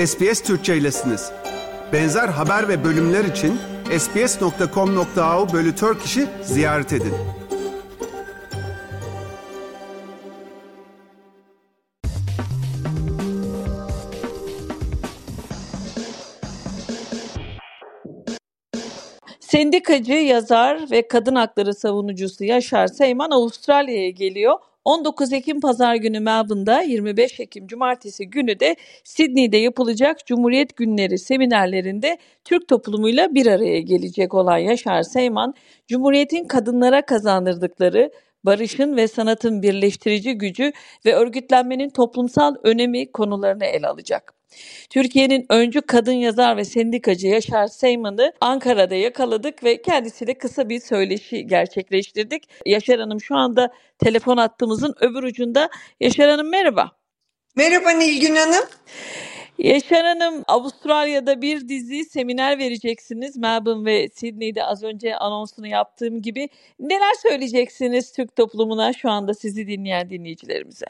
SBS Türkçe'ylesiniz. Benzer haber ve bölümler için sbs.com.au/Turkish'i ziyaret edin. Sendikacı, yazar ve kadın hakları savunucusu Yaşar Seyman Avustralya'ya geliyor. 19 Ekim Pazar günü Melbourne'da, 25 Ekim Cumartesi günü de Sydney'de yapılacak Cumhuriyet Günleri seminerlerinde Türk toplumuyla bir araya gelecek olan Yaşar Seyman, Cumhuriyet'in kadınlara kazandırdıkları, barışın ve sanatın birleştirici gücü ve örgütlenmenin toplumsal önemi konularını ele alacak. Türkiye'nin öncü kadın yazar ve sendikacı Yaşar Seyman'ı Ankara'da yakaladık ve kendisiyle kısa bir söyleşi gerçekleştirdik. Yaşar Hanım şu anda telefon hattımızın öbür ucunda. Yaşar Hanım merhaba. Merhaba Nilgün Hanım. Yaşar Hanım, Avustralya'da bir dizi seminer vereceksiniz. Melbourne ve Sydney'de az önce anonsunu yaptığım gibi. Neler söyleyeceksiniz Türk toplumuna, şu anda sizi dinleyen dinleyicilerimize?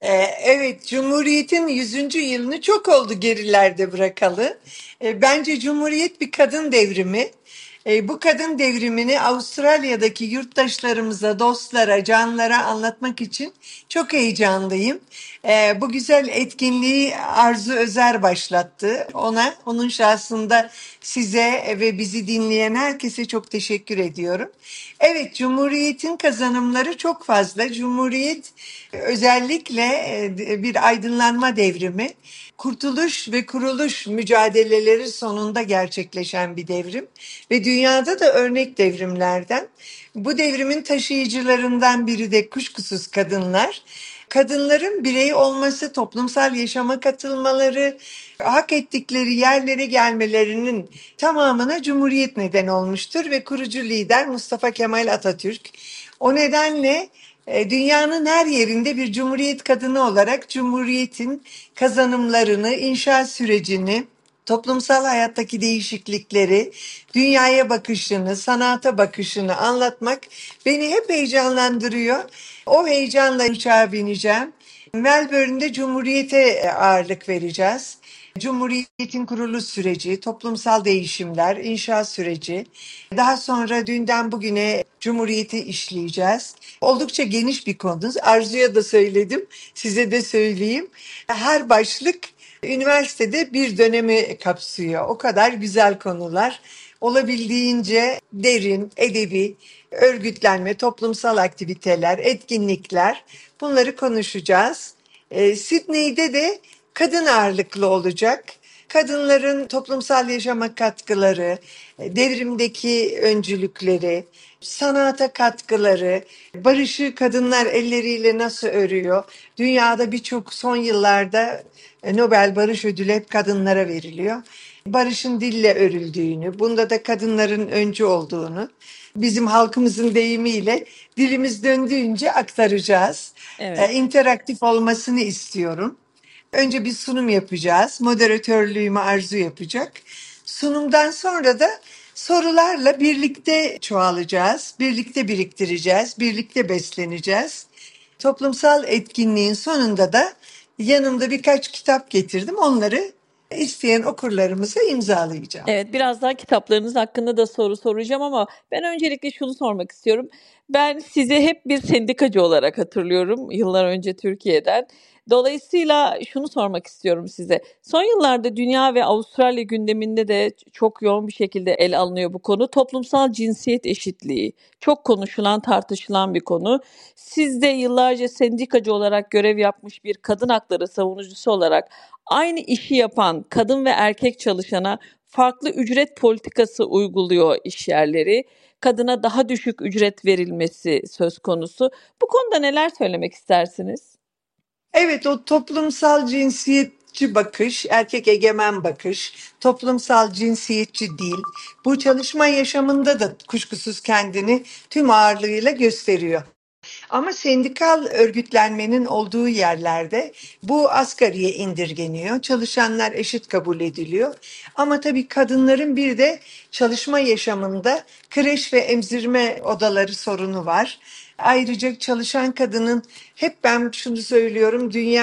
Evet, Cumhuriyet'in 100. yılını çok oldu gerilerde bırakalı. Bence Cumhuriyet bir kadın devrimi. Bu kadın devrimini Avustralya'daki yurttaşlarımıza, dostlara, canlara anlatmak için çok heyecanlıyım. Bu güzel etkinliği Arzu Özer başlattı. Onun şahsında size ve bizi dinleyen herkese çok teşekkür ediyorum. Evet, Cumhuriyet'in kazanımları çok fazla. Cumhuriyet özellikle bir aydınlanma devrimi, kurtuluş ve kuruluş mücadeleleri sonunda gerçekleşen bir devrim ve dünyada da örnek devrimlerden. Bu devrimin taşıyıcılarından biri de kuşkusuz kadınlar. Kadınların birey olması, toplumsal yaşama katılmaları, hak ettikleri yerlere gelmelerinin tamamına Cumhuriyet neden olmuştur ve kurucu lider Mustafa Kemal Atatürk. O nedenle dünyanın her yerinde bir Cumhuriyet kadını olarak Cumhuriyet'in kazanımlarını, inşa sürecini, toplumsal hayattaki değişiklikleri, dünyaya bakışını, sanata bakışını anlatmak beni hep heyecanlandırıyor. O heyecanla uçağa bineceğim. Melbourne'de Cumhuriyet'e ağırlık vereceğiz. Cumhuriyet'in kuruluş süreci, toplumsal değişimler, inşa süreci. Daha sonra dünden bugüne Cumhuriyet'i işleyeceğiz. Oldukça geniş bir konu. Arzu'ya da söyledim, size de söyleyeyim. Her başlık üniversitede bir dönemi kapsıyor. O kadar güzel konular. Olabildiğince derin, edebi, örgütlenme, toplumsal aktiviteler, etkinlikler, bunları konuşacağız. Sydney'de de kadın ağırlıklı olacak. Kadınların toplumsal yaşama katkıları, devrimdeki öncülükleri, sanata katkıları, barışı kadınlar elleriyle nasıl örüyor? Dünyada birçok son yıllarda Nobel Barış Ödülü hep kadınlara veriliyor. Barışın dille örüldüğünü, bunda da kadınların öncü olduğunu, bizim halkımızın deyimiyle dilimiz döndüğünce aktaracağız. Evet. İnteraktif olmasını istiyorum. Önce bir sunum yapacağız. Moderatörlüğümü Arzu yapacak. Sunumdan sonra da sorularla birlikte çoğalacağız, birlikte biriktireceğiz, birlikte besleneceğiz. Toplumsal etkinliğin sonunda da yanımda birkaç kitap getirdim. Onları isteyen okurlarımıza imzalayacağım. Evet, biraz daha kitaplarınız hakkında da soru soracağım ama ben öncelikle şunu sormak istiyorum. Ben sizi hep bir sendikacı olarak hatırlıyorum yıllar önce Türkiye'den. Dolayısıyla şunu sormak istiyorum size. Son yıllarda dünya ve Avustralya gündeminde de çok yoğun bir şekilde ele alınıyor bu konu. Toplumsal cinsiyet eşitliği çok konuşulan, tartışılan bir konu. Siz de yıllarca sendikacı olarak görev yapmış bir kadın hakları savunucusu olarak aynı işi yapan kadın ve erkek çalışana farklı ücret politikası uyguluyor iş yerleri. Kadına daha düşük ücret verilmesi söz konusu. Bu konuda neler söylemek istersiniz? Evet, o toplumsal cinsiyetçi bakış, erkek egemen bakış, toplumsal cinsiyetçi değil. Bu çalışma yaşamında da kuşkusuz kendini tüm ağırlığıyla gösteriyor. Ama sendikal örgütlenmenin olduğu yerlerde bu asgariye indirgeniyor. Çalışanlar eşit kabul ediliyor. Ama tabii kadınların bir de çalışma yaşamında kreş ve emzirme odaları sorunu var. Ayrıca çalışan kadının hep ben şunu söylüyorum, dünya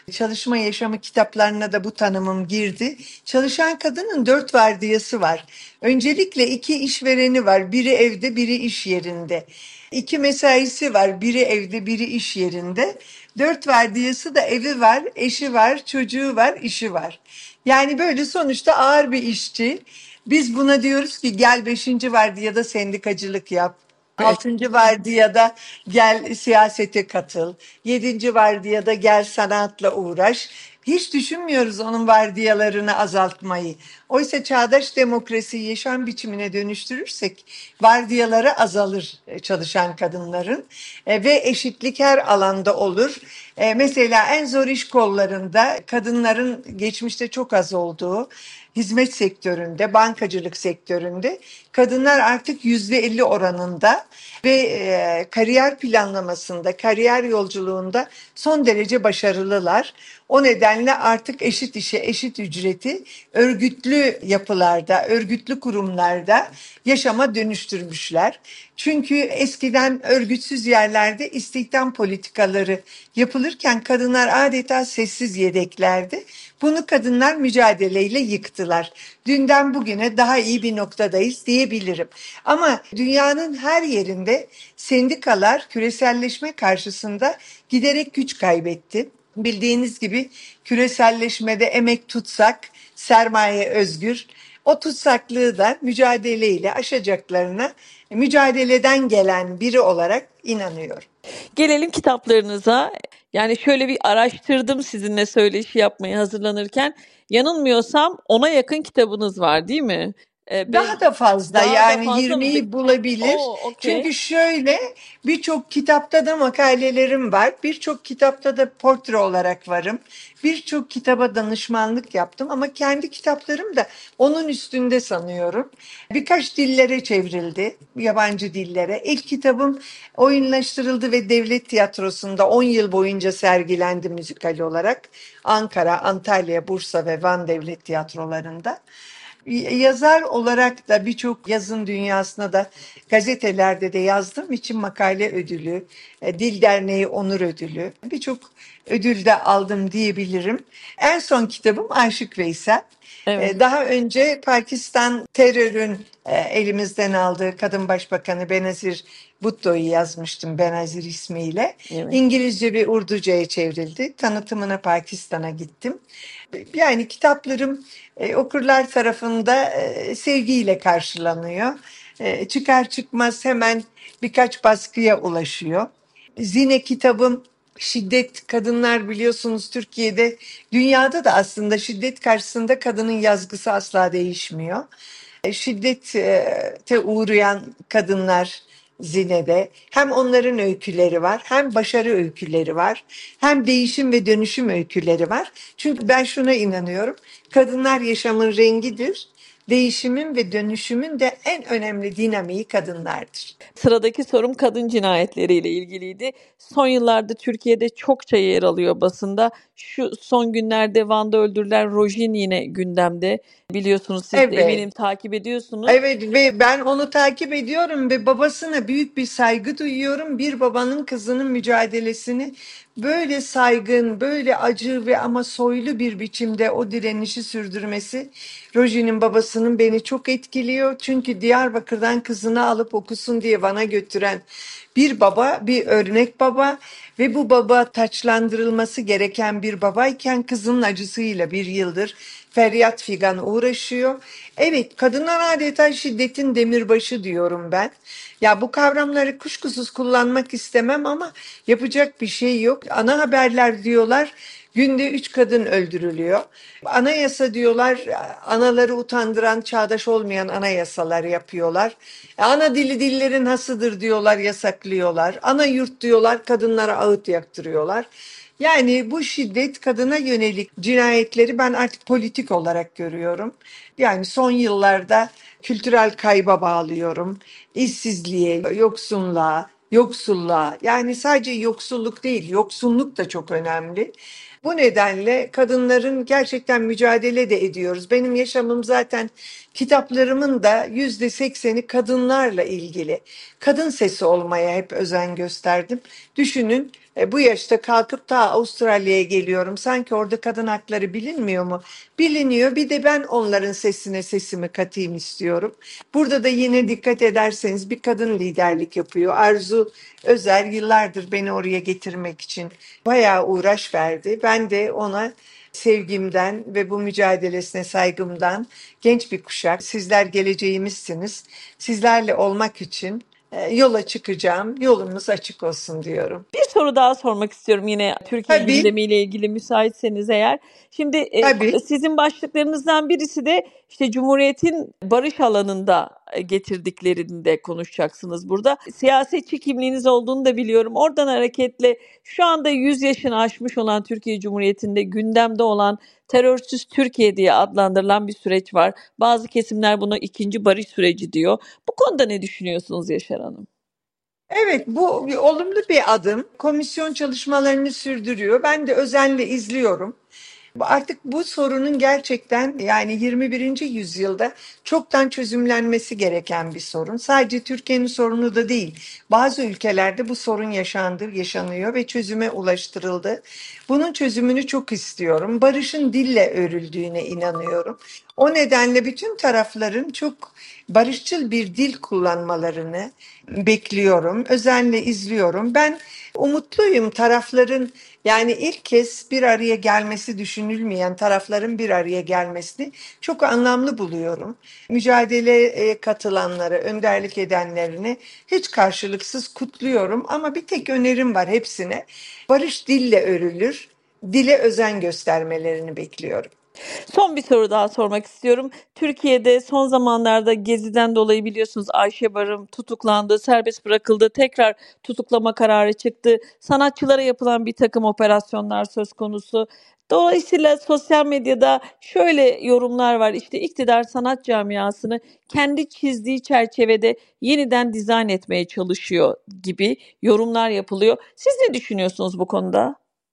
Çalışma yaşamı kitaplarına da bu tanımım girdi. Çalışan kadının 4 vardiyası var. Öncelikle 2 işvereni var. Biri evde, biri iş yerinde. 2 mesaisi var. Biri evde, biri iş yerinde. 4 vardiyası da evi var, eşi var, çocuğu var, işi var. Yani böyle sonuçta ağır bir işçi. Biz buna diyoruz ki gel 5. vardiyada sendikacılık yap. Evet. 6. vardiyada gel siyasete katıl. 7. vardiyada gel sanatla uğraş. Hiç düşünmüyoruz onun vardiyalarını azaltmayı. Oysa çağdaş demokrasiyi yaşam biçimine dönüştürürsek vardiyaları azalır çalışan kadınların. Ve eşitlik her alanda olur. Mesela en zor iş kollarında kadınların geçmişte çok az olduğu hizmet sektöründe, bankacılık sektöründe kadınlar artık %50 oranında ve kariyer planlamasında, kariyer yolculuğunda son derece başarılılar. O nedenle artık eşit işe, eşit ücreti örgütlü yapılarda, örgütlü kurumlarda yaşama dönüştürmüşler. Çünkü eskiden örgütsüz yerlerde istihdam politikaları yapılırken kadınlar adeta sessiz yedeklerdi. Bunu kadınlar mücadeleyle yıktılar. Dünden bugüne daha iyi bir noktadayız diyebilirim. Ama dünyanın her yerinde sendikalar küreselleşme karşısında giderek güç kaybetti. Bildiğiniz gibi küreselleşmede emek tutsak, sermaye özgür. O tutsaklığı da mücadeleyle aşacaklarına mücadeleden gelen biri olarak inanıyorum. Gelelim kitaplarınıza. Yani şöyle bir araştırdım sizinle söyleşi yapmaya hazırlanırken. Yanılmıyorsam 10'a yakın kitabınız var, değil mi? Daha da fazla Daha da yani fazla mı? 20'yi bulabilir. Okey. Çünkü şöyle birçok kitapta da makalelerim var. Birçok kitapta da portre olarak varım. Birçok kitaba danışmanlık yaptım ama kendi kitaplarım da onun üstünde sanıyorum. Birkaç dillere çevrildi, yabancı dillere. İlk kitabım oyunlaştırıldı ve devlet tiyatrosunda 10 yıl boyunca sergilendi müzikal olarak. Ankara, Antalya, Bursa ve Van devlet tiyatrolarında. Yazar olarak da birçok yazın dünyasına da gazetelerde de yazdığım için makale ödülü, Dil Derneği Onur Ödülü, birçok ödül de aldım diyebilirim. En son kitabım Aşık Veysel. Evet. Daha önce Pakistan terörün elimizden aldığı kadın başbakanı Benazir Bhutto'yu yazmıştım Benazir ismiyle. Evet. İngilizce ve Urduca'ya çevrildi. Tanıtımına Pakistan'a gittim. Yani kitaplarım okurlar tarafında sevgiyle karşılanıyor. Çıkar çıkmaz hemen birkaç baskıya ulaşıyor. Zine kitabım şiddet kadınlar biliyorsunuz Türkiye'de dünyada da aslında şiddet karşısında kadının yazgısı asla değişmiyor. Şiddete uğrayan kadınlar zinede hem onların öyküleri var hem başarı öyküleri var hem değişim ve dönüşüm öyküleri var. Çünkü ben şuna inanıyorum kadınlar yaşamın rengidir. Değişimin ve dönüşümün de en önemli dinamiği kadınlardır. Sıradaki sorum kadın cinayetleriyle ilgiliydi. Son yıllarda Türkiye'de çokça yer alıyor basında. Şu son günlerde Van'da öldürülen Rojin yine gündemde. Biliyorsunuz siz de Evet. eminim takip ediyorsunuz. Evet ve ben onu takip ediyorum ve babasına büyük bir saygı duyuyorum. Bir babanın kızının mücadelesini böyle saygın, böyle acı ve ama soylu bir biçimde o direnişi sürdürmesi Roji'nin babasının beni çok etkiliyor. Çünkü Diyarbakır'dan kızını alıp okusun diye Van'a götüren bir baba, bir örnek baba ve bu baba taçlandırılması gereken bir babayken kızının acısıyla bir yıldır feryat figan uğraşıyor. Evet, kadınlar adeta şiddetin demirbaşı diyorum ben. Ya bu kavramları kuşkusuz kullanmak istemem ama yapacak bir şey yok. Ana haberler diyorlar. Günde 3 kadın öldürülüyor. Anayasa diyorlar, anaları utandıran, çağdaş olmayan anayasalar yapıyorlar. Ana dili dillerin hasıdır diyorlar, yasaklıyorlar. Ana yurt diyorlar, kadınlara ağıt yaktırıyorlar. Yani bu şiddet kadına yönelik cinayetleri ben artık politik olarak görüyorum. Yani son yıllarda kültürel kayba bağlıyorum. İşsizliğe, yoksunluğa, yoksulluğa yani sadece yoksulluk değil yoksunluk da çok önemli. Bu nedenle kadınların gerçekten mücadele de ediyoruz. Benim yaşamım zaten kitaplarımın da %80'i kadınlarla ilgili. Kadın sesi olmaya hep özen gösterdim. Düşünün Bu yaşta kalkıp ta Avustralya'ya geliyorum. Sanki orada kadın hakları bilinmiyor mu? Biliniyor. Bir de ben onların sesine sesimi katayım istiyorum. Burada da yine dikkat ederseniz bir kadın liderlik yapıyor. Arzu Özer yıllardır beni oraya getirmek için bayağı uğraş verdi. Ben de ona sevgimden ve bu mücadelesine saygımdan genç bir kuşak. Sizler geleceğimizsiniz. Sizlerle olmak için yola çıkacağım. Yolunuz açık olsun diyorum. Bir soru daha sormak istiyorum yine Türkiye Tabii, gündemiyle ilgili müsaitseniz eğer. Şimdi tabii. sizin başlıklarınızdan birisi de işte Cumhuriyet'in barış alanında getirdiklerini de konuşacaksınız burada. Siyasetçi kimliğiniz olduğunu da biliyorum. Oradan hareketle şu anda 100 yaşını aşmış olan Türkiye Cumhuriyeti'nde gündemde olan terörsüz Türkiye diye adlandırılan bir süreç var. Bazı kesimler buna ikinci barış süreci diyor. Bu konuda ne düşünüyorsunuz Yaşar Hanım? Evet, bu bir olumlu bir adım. Komisyon çalışmalarını sürdürüyor. Ben de özenle izliyorum. Artık bu sorunun gerçekten yani 21. yüzyılda çoktan çözümlenmesi gereken bir sorun. Sadece Türkiye'nin sorunu da değil. Bazı ülkelerde bu sorun yaşanıyor ve çözüme ulaştırıldı. Bunun çözümünü çok istiyorum. Barışın dille örüldüğüne inanıyorum. O nedenle bütün tarafların çok barışçıl bir dil kullanmalarını bekliyorum. Özenle izliyorum. Ben umutluyum tarafların yani ilk kez bir araya gelmesi düşünülmeyen tarafların bir araya gelmesini çok anlamlı buluyorum. Mücadeleye katılanları, önderlik edenlerini hiç karşılıksız kutluyorum ama bir tek önerim var hepsine. Barış dille örülür, dile özen göstermelerini bekliyorum. Son bir soru daha sormak istiyorum. Türkiye'de son zamanlarda Gezi'den dolayı biliyorsunuz Ayşe Barım tutuklandı, serbest bırakıldı, tekrar tutuklama kararı çıktı. Sanatçılara yapılan bir takım operasyonlar söz konusu. Dolayısıyla sosyal medyada şöyle yorumlar var. İşte iktidar sanat camiasını kendi çizdiği çerçevede yeniden dizayn etmeye çalışıyor gibi yorumlar yapılıyor. Siz ne düşünüyorsunuz bu konuda?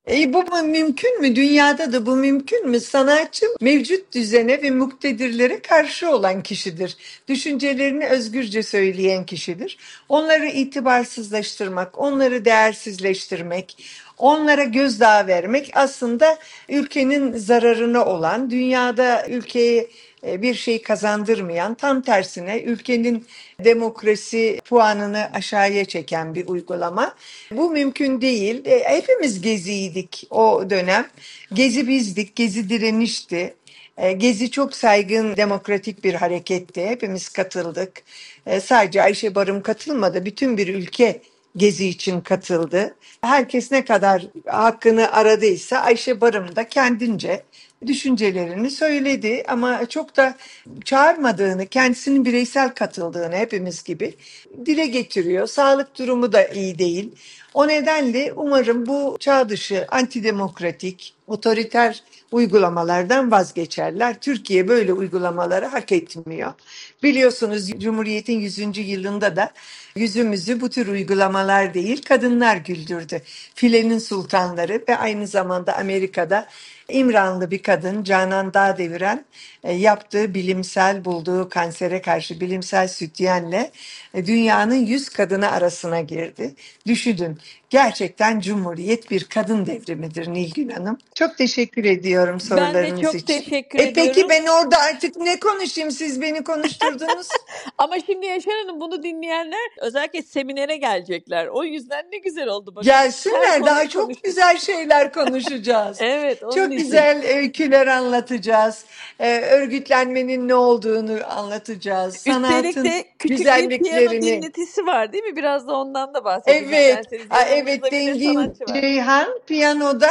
Bu mümkün mü? Dünyada da bu mümkün mü? Sanatçı mevcut düzene ve muktedirlere karşı olan kişidir. Düşüncelerini özgürce söyleyen kişidir. Onları itibarsızlaştırmak, onları değersizleştirmek, onlara gözdağı vermek aslında ülkenin zararına olan, dünyada ülkeye bir şey kazandırmayan, tam tersine ülkenin demokrasi puanını aşağıya çeken bir uygulama. Bu mümkün değil. Hepimiz geziydik o dönem. Gezi bizdik, gezi direnişti. Gezi çok saygın, demokratik bir hareketti. Hepimiz katıldık. Sadece Ayşe Barım katılmadı. Bütün bir ülke Gezi için katıldı. Herkes ne kadar hakkını aradıysa Ayşe Barım da kendince düşüncelerini söyledi ama çok da çağırmadığını, kendisinin bireysel katıldığını hepimiz gibi dile getiriyor. Sağlık durumu da iyi değil. O nedenle umarım bu çağ dışı, antidemokratik, otoriter uygulamalardan vazgeçerler. Türkiye böyle uygulamaları hak etmiyor. Biliyorsunuz Cumhuriyet'in 100. yılında da yüzümüzü bu tür uygulamalar değil kadınlar güldürdü. Filenin sultanları ve aynı zamanda Amerika'da İmranlı bir kadın Canan Dağdeviren yaptığı bilimsel bulduğu kansere karşı bilimsel sütyenle dünyanın 100 kadını arasına girdi. Düşünün gerçekten Cumhuriyet bir kadın devrimidir Nilgün Hanım. Çok teşekkür ediyorum Ben de sorularınız çok için. teşekkür Peki ediyorum. ben orada artık ne konuşayım siz beni konuşturdunuz. Ama şimdi Yaşar Hanım bunu dinleyenler özellikle seminere gelecekler. O yüzden ne güzel oldu bakın. Her Gelsinler daha konuyu çok konuştuk. güzel şeyler konuşacağız. Evet, onun Çok için. güzel öyküler anlatacağız. Örgütlenmenin ne olduğunu anlatacağız. Üstelik Sanatın de küçük bir piyano güzelliklerini. dinletisi var değil mi? Biraz da ondan da bahsedin Evet, isterseniz. evet Yanımızda bir de Dengin sanatçı var. Ceyhan piyanoda,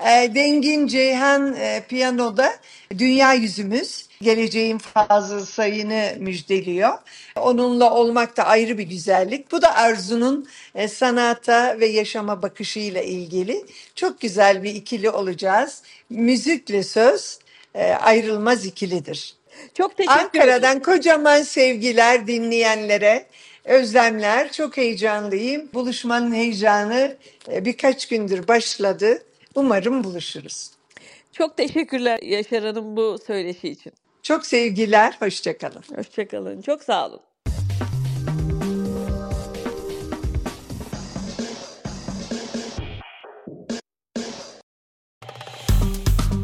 Dengin Ceyhan piyanoda dünya yüzümüz. Geleceğin Fazıl Sayın'ı müjdeliyor. Onunla olmak da ayrı bir güzellik. Bu da Arzu'nun sanata ve yaşama bakışıyla ilgili. Çok güzel bir ikili olacağız. Müzikle söz ayrılmaz ikilidir. Çok teşekkür ederim. Ankara'dan kocaman sevgiler dinleyenlere, özlemler. Çok heyecanlıyım. Buluşmanın heyecanı birkaç gündür başladı. Umarım buluşuruz. Çok teşekkürler Yaşar Hanım bu söyleşi için. Çok sevgiler, hoşça kalın. Hoşça kalın. Çok sağ olun.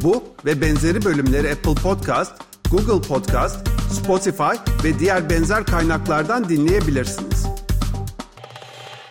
Bu ve benzeri bölümleri Apple Podcast, Google Podcast, Spotify ve diğer benzer kaynaklardan dinleyebilirsiniz.